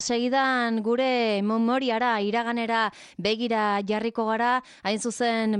Segidan gure memoriara, iraganera begira jarriko gara, hain zuzen,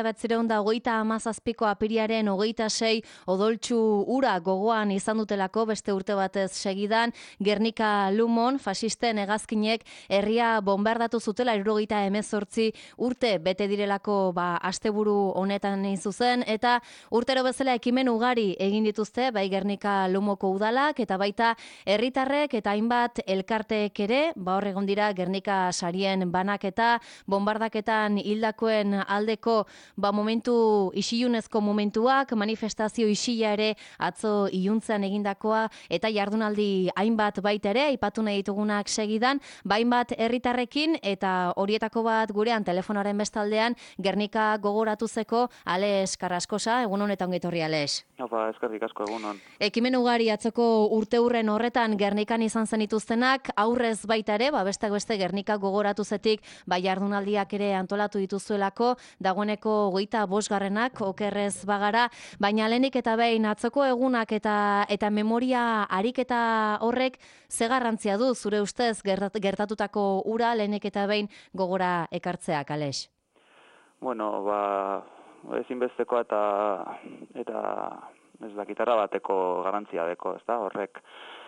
1927ko apiriaren 26 odoltsu ura gogoan izan dutelako beste urte batez segidan, Gernika Lumon fasisten hegazkinek herria bombardatu zutela 78 urte bete direlako asteburu honetan hain zuzen, eta urtero bezala ekimen ugari egin dituzte, bai Gernika Lumoko udalak, eta baita herritarrek eta hainbat elkarte ere, hor egon dira Gernika sarien banaketa, bombardaketan hildakoen aldeko momentu isilunezko momentuak, manifestazio isila ere atzo iluntzean egindakoa, eta jardunaldi hainbat baita ere, aipatu nahi ditugunak segidan, hainbat herritarrekin, eta horietako bat gurean telefonoaren bestaldean, Gernika gogoratuzeko Ales Carrascosa, egun honetan ongetorri Ales. Eskerrik asko, egunon. Ekimen ugari atzoko urteurren horretan Gernikan izan zenituztenak, aurrez baita ere, besteak beste Gernika gogoratu zetik, jardunaldiak ere antolatu dituzuelako, dagoeneko 25 okerrez bagara, baina lehenik eta behin atzoko egunak eta memoria ariketa horrek ze garrantzia du zure ustez gertatutako ura lehenik eta behin gogora ekartzeak, Ales? Bueno, ezinbestekoa eta ez dakitarra bateko garrantzia deko, ez da, horrek.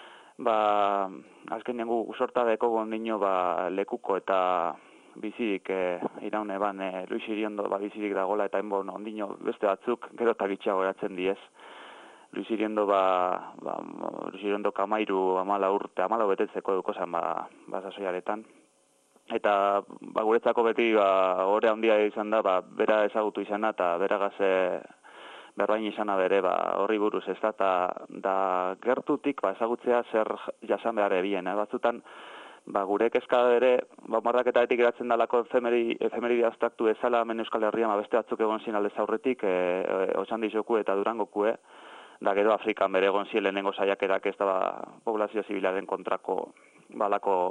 Azken nengu usorta deko gondino lekuko eta bizirik iraune Luis Iriondo bizirik dagola eta ondino beste batzuk gero eta gitxago eratzen diez. Luis Iriondo Luis Iriondo kamairu 14 betetzeko dukozan sasoiaretan. Eta guretzako beti ore handia izan da bera ezagutu izana eta beragaz berbain izana bere horri buruz ez da gertutik ezagutzea zer jasan behar ebien. Batzutan gure kezka bere bombardaketatik eratzen dalako efemeride abstraktu ezala hemen Euskal Herrian beste batzuk egon zien aldez aurretik Otxandizoku eta Durangokue, da gero Afrikan bere egon zien lehenengo saiakerak ez da poblazio zibilaren kontrako balako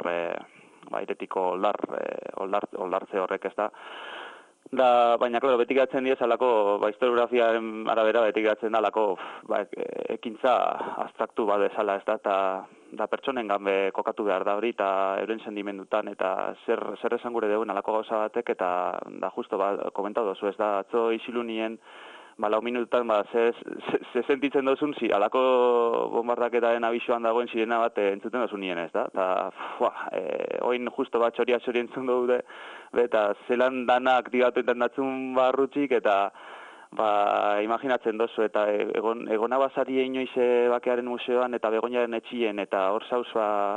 iretiko oldartze horrek ez da. Baina, klaro, beti gatzen diez alako, historiografiaren arabera beti gatzen alako ekintza abstraktu bat bezala ez da, eta pertsonen ganbe kokatu behar da hori, eta euren sentimendutan, eta zer esan gure deuen alako gauza batek, eta da justo komentatu dozu ez da, atzo isilunien, 4 minututan, ze sentitzen dozun, alako bombardaketaren abisoan dagoen sirena bat entzuten dozun nien ez da, eta oin justo txoria entzun dugu eta zelan danak digatu entendatzen barrutxik, eta imaginatzen dozu, eta egona basari inoiz bakearen museoan, eta Begoñaren etxien, eta hor zauz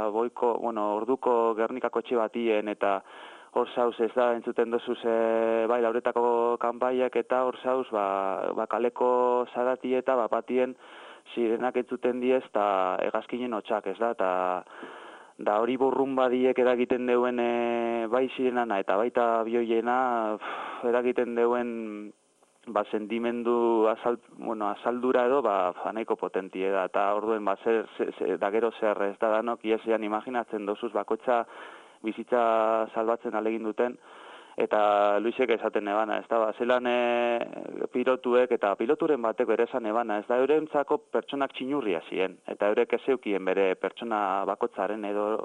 orduko Gernikako etxe batien, eta hor zauz ez da, entzuten dozuz lauretako kanpaiak, eta hor zauz kaleko zarati eta batien sirenak entzuten diez, eta hegazkinen hotxak ez da, eta hori burrun badiek eragiten deuen bai sirenana eta baita bioiena eragiten deuen sentimendu azaldura edo nahiko potentie da, eta orduen da gero zer ez da danok iesean imaginatzen dozuz bakoitza bizitza salbatzen alegin duten, eta Luisek esaten ebana, ez da, zelan pilotuek eta piloturen batek bere esan ebana, ez da, eurentzako pertsonak txinurria ziren, eta eurek ezeukien bere pertsona bakotzaren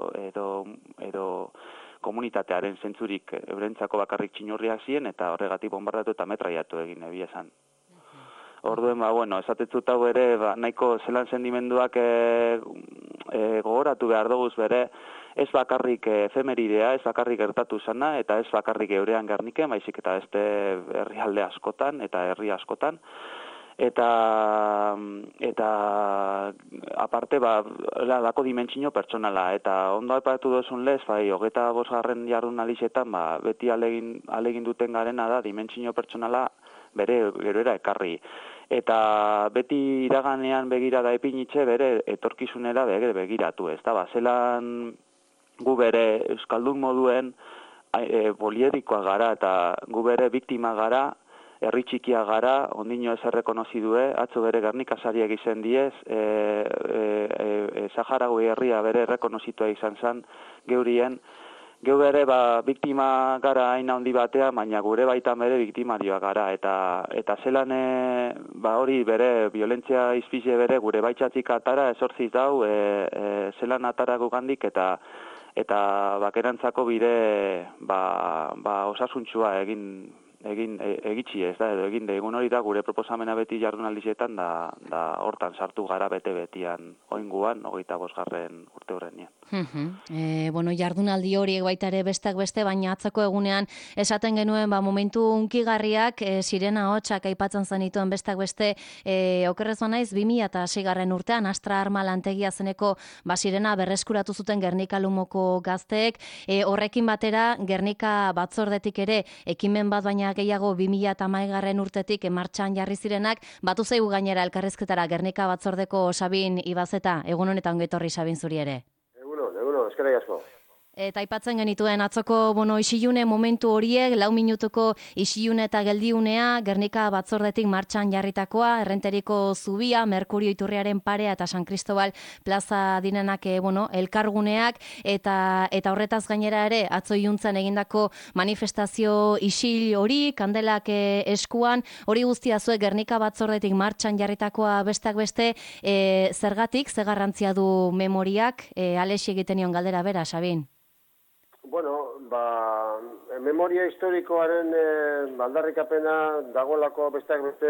edo komunitatearen zentzurik eurentzako bakarrik txinurria ziren, eta horregatik bombardatu eta metraiatu egin ebi esan. Orduen, esatetzut hau ere, nahiko zelan sentimenduak gogoratu behar duguz bere, ez bakarrik efemeridea, ez bakarrik gertatu zana, eta ez bakarrik eurean Gerniken, baizik eta beste herrialde askotan, eta herri askotan. Eta aparte, lako dimentsio pertsonala, eta ondo aipatu dozun lez, 25. jardunaldietan, beti alegin duten garena da, dimentsio pertsonala bere geroera ekarri. Eta beti iraganean begira da ipinitxe, bere etorkizunera begiratu, ez da, zelan gu bere euskaldun moduen poliedikoa gara, eta gu bere biktima gara, herri txikia gara, ondino ez errekonozidue, atzo bere Gernika sariak izen diez, Saharaui herria bere errekonozitua izan zen geurien, geu bere biktima gara hain handi batea, baina gure baitan bere biktimarioa gara, eta zelan hori bere violentzia izpize bere gure baitxatik atara esortziz dau, zelan atara gugandik, eta eta bakerantzako bide osasuntsua egitsi ez da, edo egin egun hori da gure proposamena beti jardunaldietan da hortan sartu gara bete-betian oinguan 25. urte hurrenean. Bueno, jardunaldi horiek baita ere besteak beste, baina atzoko egunean esaten genuen momentu unkigarriak sirena hotsak aipatzen zenituen besteak beste, okerrez banaiz 2006. Urtean Astra Arma lantegia zeneko sirena berreskuratu zuten Gernika Lumoko gazteek, horrekin batera Gernika batzordetik ere ekimen bat baina gehiago 2011. Urtetik martxan jarri zirenak, batu zaigu gainera elkarrizketara Gernika batzordeko Sabin Ibazeta, egun honetan ongetorri Sabin zuri ere. Eguno, eskerrik asko. Eta aipatzen genituen atzoko isilune momentu horiek, 4 minutuko isilune eta geldiunea, Gernika batzordetik martxan jarritakoa, Errenteriko zubia, Merkurio iturriaren parea eta San Cristobal plaza direnak elkarguneak, eta horretaz gainera ere, atzo iluntzen egindako manifestazio isil hori, kandelak eskuan, hori guztia zuek Gernika batzordetik martxan jarritakoa besteak beste, zergatik, ze garrantzia du memoriak, Alexi egiten nion galdera bera, Sabin? Bueno, memoria historikoaren aldarrikapena dagoelako besteak beste,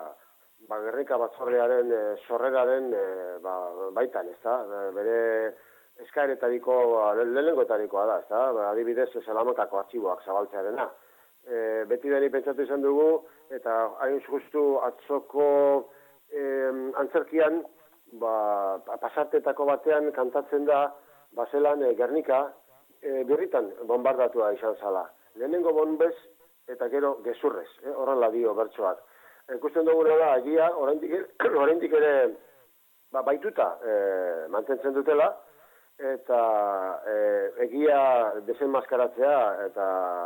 Gernika batzordearen sorreraren baitan, ezta? Bere eskaeretariko, lehenengoetarikoa da, ezta? Adibidez, Salamakako artxiboak zabaltzearena. Beti deni pentsatu izan dugu, eta hain justu atzoko antzerkian, pasartetako batean kantatzen da, zelan Gernika, birritan bombardatua izan zala. Lehenengo bonbez eta gero gezurrez, horrela dio bertsoak. Ikusten duguna da, egia, oraindik ere baituta mantentzen dutela, eta egia desenmaskaratzea, eta,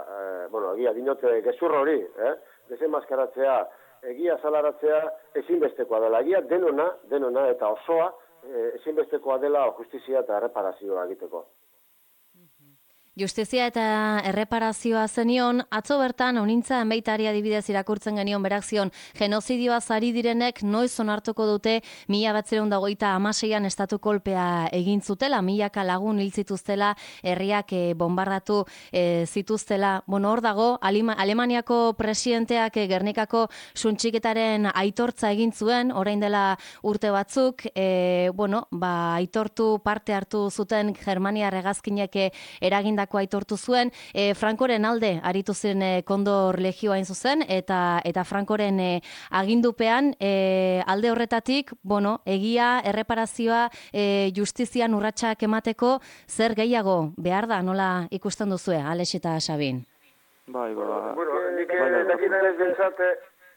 egia dinote gezurro hori, desenmaskaratzea, egia salaratzea ezinbestekoa dela. Egia denona eta osoa ezinbestekoa dela justizia eta erreparazioa egiteko. Justizia eta erreparazioa zenion, atzo bertan honintza enbeitari adibidez irakurtzen genion berak zion, genozidioa zari direnek noiz onartuko dute 1926an estatu kolpea egin zutela, milaka lagun hil zituztela, herriak bombardatu zituztela. Hor dago, Alemaniako presidenteak Gernikako suntxiketaren aitortza egin zuen, orain dela urte batzuk, aitortu parte hartu zuten Germaniar hegazkinek eraginda aitortu zuen, Frankoren alde aritu ziren Kondor Legioa hain zuzen, eta Frankoren agindupean alde horretatik, egia, erreparazioa, justizian urratsak emateko, zer gehiago behar da, nola ikusten duzue, Alex eta Sabin? Nik dakidanez bentsate...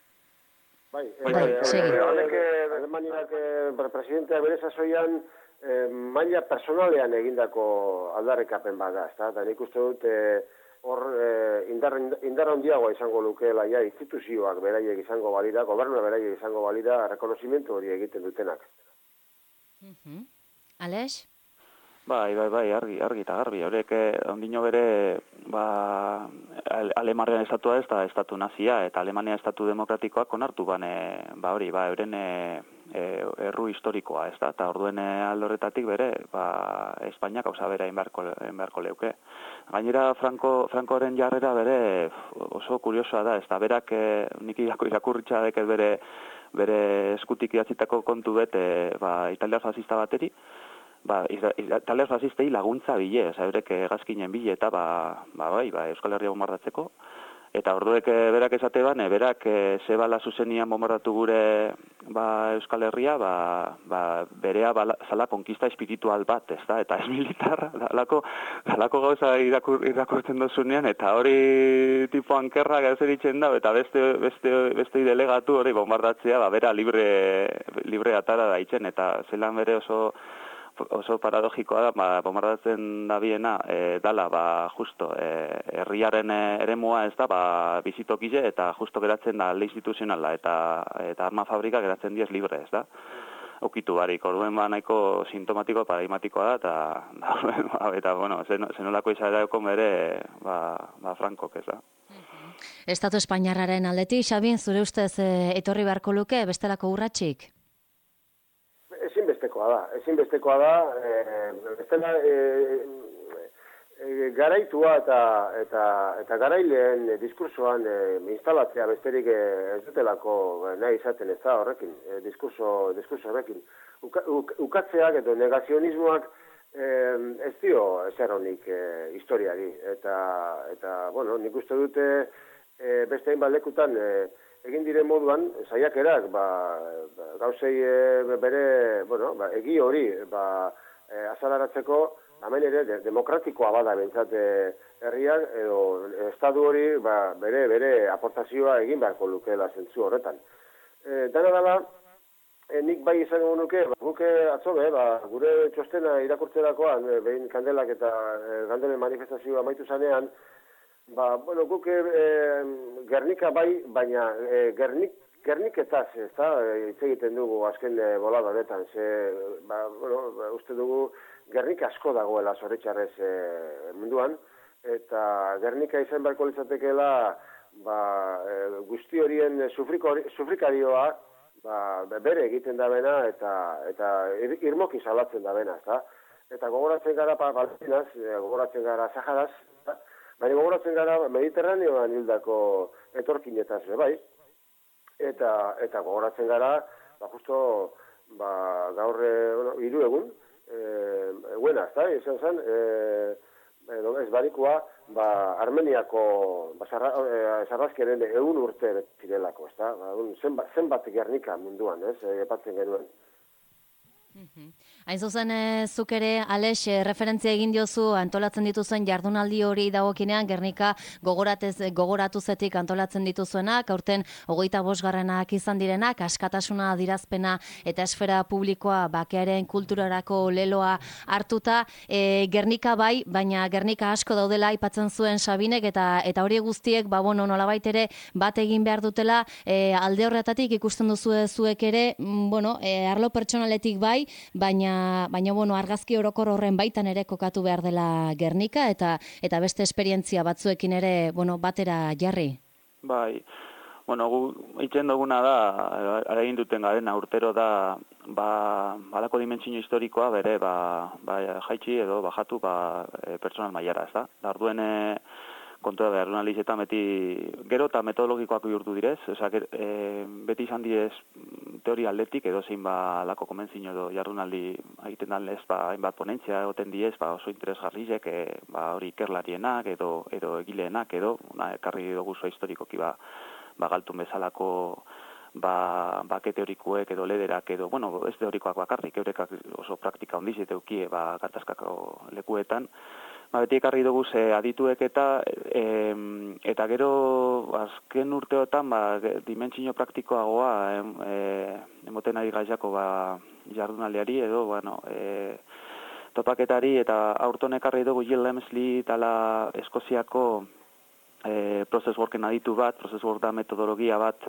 segi. Alemaniak presidentea bere sasoian maila personalean egindako aldarrikapen bada, ezta? Eta nik uste dut hor indar handiagoa izango lukeela ja instituzioak beraiek izango balira, gobernua beraiek izango balira, rekonozimentu hori egiten dutenak. Alex? Bai, argi eta garbi. Horrek ondino bere Alemanian estatua ez da estatu nazia, eta Alemania estatu demokratikoak onartu euren erru historikoa, ez da, eta orduen aldorretatik bere, Espainiak gauza bera inbarko leuke. Gainera, Frankoren jarrera bere oso kuriosoa da, ez da, berak nik irakurritxa deket bere eskutik idatzitako kontu bete italiar fascista bateri, italiar fascistei laguntza bile, eurek hegazkinen bile eta Euskal Herria bombardatzeko. Eta orduek berak esate berak zebala zuzenian bombardatu gure Euskal Herria, berea zala konkista espiritual bat, ez da, eta ez militar, dalako gauza irakurtzen dozunean, eta hori tipo ankerrak ezeritzen da, eta beste delegatu hori bombardatzea, bera libre atara daitzen, eta zelan bere oso paradogikoa da, bombardatzen da biena, dala, justo, herriaren eremua ez da, bizitokize, eta justo geratzen da alde instituzionala, eta arma fabrika geratzen diez libre, ez da. Okitu barik, orduen nahiko sintomatiko, paradigmatikoa da, eta zenolako izareko bere, Frankok, ez da. Estatu Espainiarraren aldetik, Sabin, zure ustez etorri beharko luke bestelako urratsik? Ezinbestekoa da. Bestela, garaitua eta garaileen diskursoan instalatzea besterik ez dutelako nahi izaten ez da horrekin, diskurso horrekin. Ukatzeak edo negazionismoak ez dio ezer honik historiari. Eta, bueno, nik uste dute beste hainbat lekutan egin diren moduan, saiakerak, gauzei bere, bueno, egi hori, azalaratzeko, hemen ere demokratikoa bada bentsat herriak, edo estadu hori bere aportazioa egin beharko lukeela zentzu horretan. Dena dela, nik bai izango nuke, guke atzo gure txostena irakurtzerakoan, behin kandelak eta Gandelen manifestazioa amaitu zanean, bueno, guke Gernika bai, baina Gerniketaz, ez da, hitz egiten dugu azken bolada honetan, bueno, uste dugu Gernika asko dagoela zoritxarrez munduan, eta Gernika izan beharko litzatekeela guzti horien sufrikarioa bere egiten da bena eta irmoki salatzen da bena, ezta? Eta gogoratzen gara Palestinaz, gogoratzen gara Saharaz, baina gogoratzen gara Mediterraneoan hildako etorkinetaz bai, eta gogoratzen gara, justo gaur 3 egun, buena, ezta? Izan zen, ez barikoa, Armeniako sarrazkeren 100 urte zirelako, ezta? Zenbat Gernika munduan, ez? Epatzen genuen. Hain zuzen, zuk ere, Alex, referentzia egin diozu antolatzen dituzuen jardunaldi hori dagokinean, Gernika gogoratu zetik antolatzen dituzuenak, aurten 25. izan direnak, askatasuna, adirazpena eta esfera publikoa bakearen kulturarako leloa hartuta, Gernika bai, baina Gernika asko daudela aipatzen zuen Sabinek, eta hori guztiek, nolabait ere, bat egin behar dutela, alde horretatik ikusten duzu zuek ere, arlo pertsonaletik bai, baina argazki orokor horren baitan ere kokatu behar dela Gernika eta beste esperientzia batzuekin ere batera jarri. Bai, gu itzen duguna da, ara egin duten garena, urtero da, balako dimentsio historikoa bere, jaitsi edo bajatu pertsonal mailara, ez da? Orduen kontua behar jurnalizetan beti gero eta metodologikoak bihurtu direz, beti izan direz teoria aldetik edo zein lako konbentzio edo jardunaldi egiten danlez hainbat ponentzia egoten diez, oso interesgarrizek hori ikerlarienak edo egileenak edo ekarri dugu zua historikoki galtun bezalako bake teorikuek edo lederak edo, ez teorikoak bakarrik, eurekak oso praktika ondizet eukie gatazkako lekuetan, beti ekarri dugu adituek eta gero azken urteotan dimentsio praktikoagoa emoten ari gaizako jardunaldiari edo topaketari eta aurton ekarri dugu Jill Lemsley tala Eskoziako process worken aditu bat, process work da metodologia bat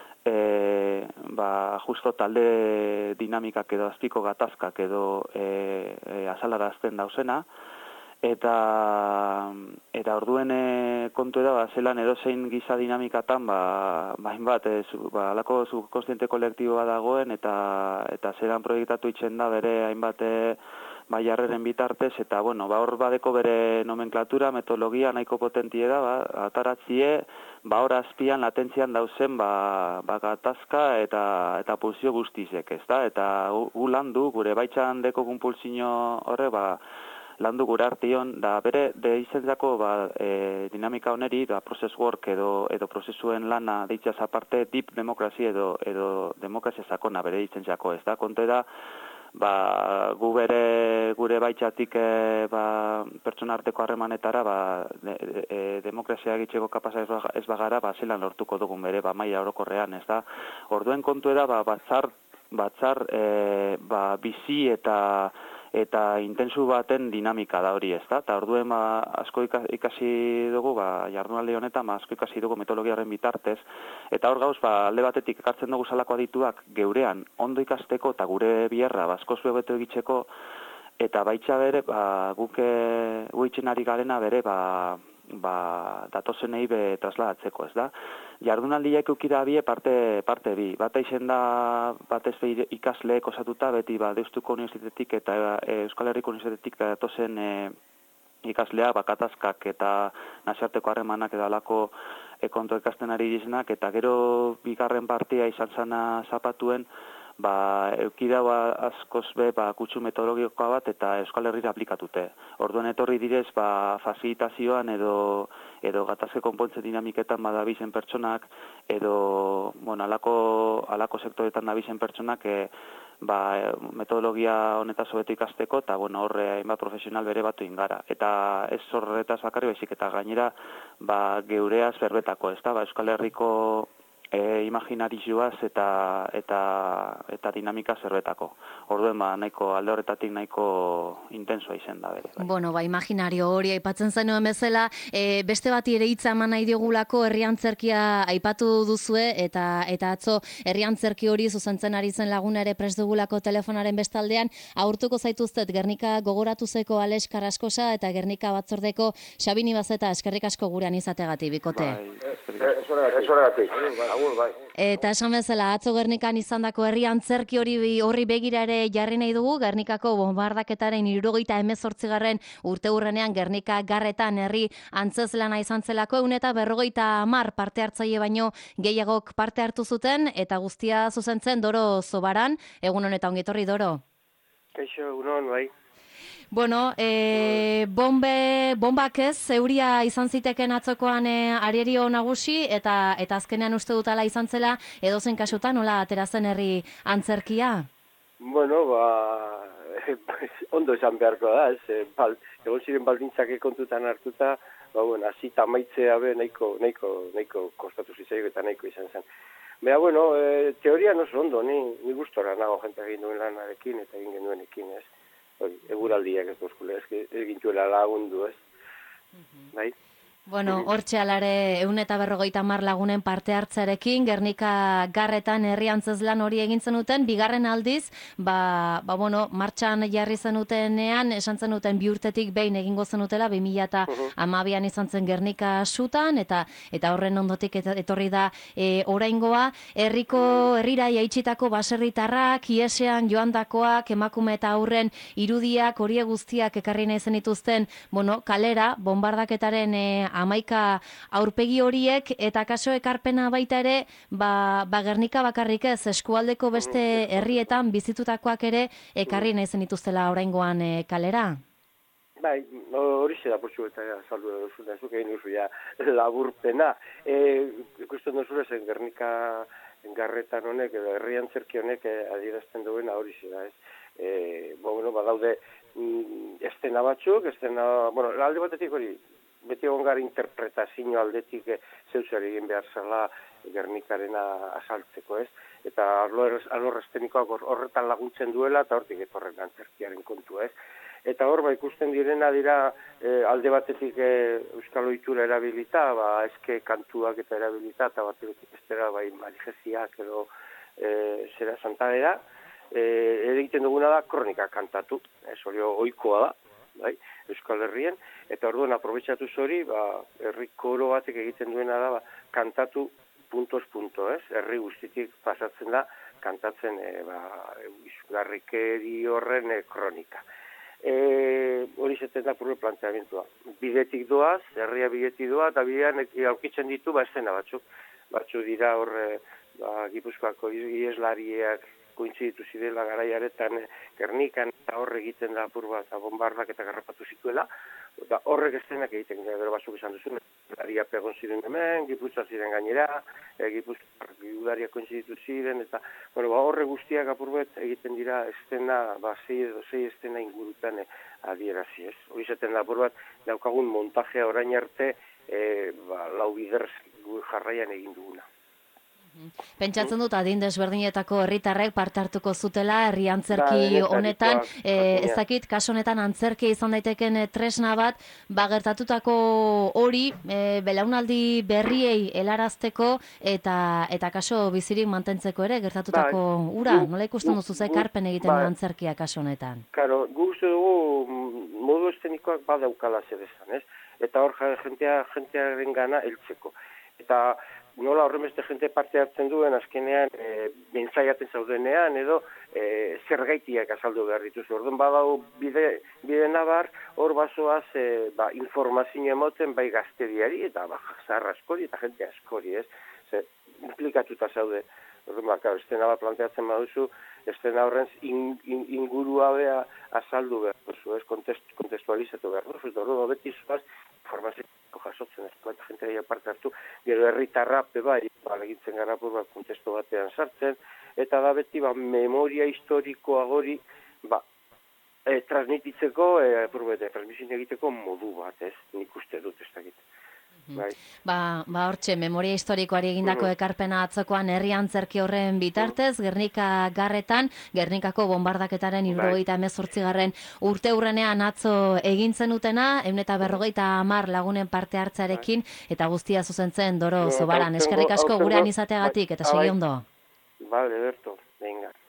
justo talde dinamikak edo azpiko gatazkak edo azalarazten dauzena, eta orduen kontu da, zelan edozein giza dinamikatan, hainbat, alako subkonstiente kolektiboa dagoen, eta zelan proiektatu itzen da bere hainbat jarreren bitartez, eta hor badeko bere nomenklatura, metodologia nahiko potentie da, ataratzie, hor azpian latentzian dauzen gatazka eta pulsio guztizek, ez da? Eta gu landu, gure baitxan deko pulsio horre, landu gure artion, da bere izentzako dinamika oneri, process work edo prozesuen lana deitzaz aparte, deep demokrazi edo demokrazia sakona bere izentzako, ez da? Konte da, gure baitxatik pertsona arteko harremanetara demokrazia egitzeko kapasa ez bagara, zelan lortuko dugun bere, maila orokorrean, ez da? Orduen kontu da, batzar bizi eta intensu baten dinamika da hori, ez da? Eta orduen asko ikasi dugu, jardunaldi honetan, asko ikasi dugu metodologiaren bitartez, eta hor gauz, alde batetik ekartzen dugu salako adituak geurean ondo ikasteko eta gure biherra asko zuebeto egitzeko, eta baitxa bere, guitzen ari garena bere, datozenei trasladatzeko, ez da? Jardunaldiak eukida bie parte bi. Bata izen da, batez ikasleek osatuta, beti Deustuko Unibertsitatetik eta Euskal Herriko Unibertsitatetik datozen ikaslea, bakatazkak eta nazioarteko harremanak edo alako kontu ikasten ari dizenak, eta gero bigarren partia izan zana zapatuen, eukidau askoz kutsu metodologikoa bat eta Euskal Herrira aplikatute. Orduan etorri direz, fasilitazioan edo gatazke konpontze dinamiketan badabizen pertsonak, edo, alako sektoretan dabizen pertsonak, metodologia honetaz hobeto ikasteko, eta horre hainbat profesional bere batu ingara. Eta ez horretaz bakarri baizik, eta gainera geureaz berbetako, ez da, Euskal Herriko imaginarizioaz eta dinamika zerbetako. Orduen nahiko alde horretatik nahiko intensoa izen da bere. Bueno, imaginario hori aipatzen zenuen bezala, beste bati ere hitza eman nahi diogulako herriantzerkia aipatu duzue eta atzo herriantzerki hori zuzentzen ari zen laguna ere prest dugulako telefonaren bestaldean, aurtuko zaituztet Gernika gogoratuzeko Alex Karaskosa eta Gernika batzordeko Xabini Bazeta, eskerrik asko gurean izategatik, bikote. Esoragatik. Eta esan bezala, atzo Gernikan izandako herriantzerki horri begira ere jarri nahi dugu, Gernikako bombardaketaren 78. urteurrenean Gernika Garretan herri antzeslana izan zelako, 150 parte hartzaile baino gehiagok parte hartu zuten, eta guztia zuzentzen Doro Zobaran. Egun honetan ongi etorri, Doro. Kaixo, egunon, bai. Bueno, bombak ez, euria izan ziteken atzokoan arerio nagusi, eta azkenean uste dutala izan zela, edozen kasutan, nola aterazen herri antzerkia? Bueno, ondo esan beharko da, egon ziren baldintzak kontutan hartuta, azita amaitzea nahiko kostatu zitzaio eta nahiko izan zen. Teorian oso ondo, ni gustora nago jente egin duen lanarekin eta egin genuenekin, ez? Eguraldiak ez duzkule, egin duela lagundu, ez? Bai? Bueno, hortxe alare 150 lagunen parte hartzarekin, Gernika Garretan herri antzezlan hori egin zenuten, bigarren aldiz, martxan jarri zenutenean, esan zenuten 2 urtetik behin egingo zenutela, 2012an izan zen Gernika sutan, eta horren ondotik etorri da oraingoa, herrira jaitsitako baserritarrak, iesean joandakoak, emakume eta aurren irudiak, horiek guztiak ekarri nahi zenituzten, kalera, bombardaketaren 11 aurpegi horiek, eta kaso ekarpena baita ere, Gernika bakarrik ez, eskualdeko beste herrietan bizitutakoak ere ekarri nahi zenituztela oraingoan kalera? Bai, hori zera portxu eta saldu edozuna, zuk egin duzu laburpena. Ikusten duzu zen Gernika Garretan honek, edo herri antzerki honek adierazten duena hori zera, ez? Badaude estena batzuk, alde batetik hori, beti ongar interpretazio aldetik zeuzer egin behar zela Gernikarena asaltzeko, ez? Eta alor estenikoak horretan laguntzen duela, eta hortik etorren antzerkiaren kontu, ez? Eta hor, ikusten direna dira alde batetik euskal ohitura erabilita, eske kantuak eta erabilita, eta batetik estera marijeziak edo zera santadera, egiten duguna da kronika kantatu, ez hori ohikoa da, bai, Euskal Herrien, eta orduan aprobetxatu zori, herri koro batek egiten duena da, kantatu puntos, ez? Herri guztitik pasatzen da, kantatzen izugarrikeri horren kronika. Hori zeten da purre planteamentua. Bidetik doaz, herria bidetik doa, eta bidean aurkitzen ditu estena batzuk. Batzuk dira hor, Gipuzkoako ieslariak kointziditu zidela garaiaretan Gernikan, eta horre egiten da apur bat bombardak eta garrapatu zituela, eta horrek estenak egiten gara batzuk esan duzun, Gipuzkoak egon ziren hemen, Gipuzkoa ziren gainera, Gipuzkoak kointziditu ziren, eta horre guztiak apur bat egiten dira estena, 6 estena ingurutan adierazi, ez? Hori zaten da apur bat, daukagun montajea orain arte, lau bider jarraian egin duguna. Pentsatzen dut adin desberdinetako herritarrek parte hartuko zutela herri antzerki honetan, ez dakit, kaso honetan antzerkia izan daiteken tresna bat, gertatutako hori belaunaldi berriei helarazteko eta kaso bizirik mantentzeko ere gertatutako ura, nola ikusten duzu ekarpen egiten du antzerkia kaso honetan? Claro, gu uste dugu modu estenikoak badaukala zer esan, ez? Eta hor jentearen gana heltzeko. Eta nola horrenbeste jente parte hartzen duen azkenean mentzaiatzen zaudenean edo zergaitiak azaldu behar dituzu. Orduan badau bide nabar, hor bazoaz informazio emoten bai gazteriari eta zahar askori eta jente askori, ez? Implikatuta zaude. Orduan, estena bat planteatzen baduzu, estena horren ingurua bea azaldu behar duzu, ez? Kontestualizatu behar duzu. Orduan, beti zuaz, informazio jasotzen ez, eta jentea parte hartu, gero herritarra bai, egitzen gara kontestu batean sartzen, eta da beti memoria historikoa gori transmititzeko, transmisioen egiteko modu bat, ez? Nik uste dut ez dakit. Hortxe, memoria historikoari egindako ekarpena atzokoan herri antzerki horren bitartez, Gernika Garretan, Gernikako bombardaketaren 78. urte hurrenean atzo egintzen utena, 150 lagunen parte hartzearekin, eta guztia zuzentzen Doro Zobaran. Eskerrik asko gurean izateagatik, eta segi ondo. Vale, Berto, venga.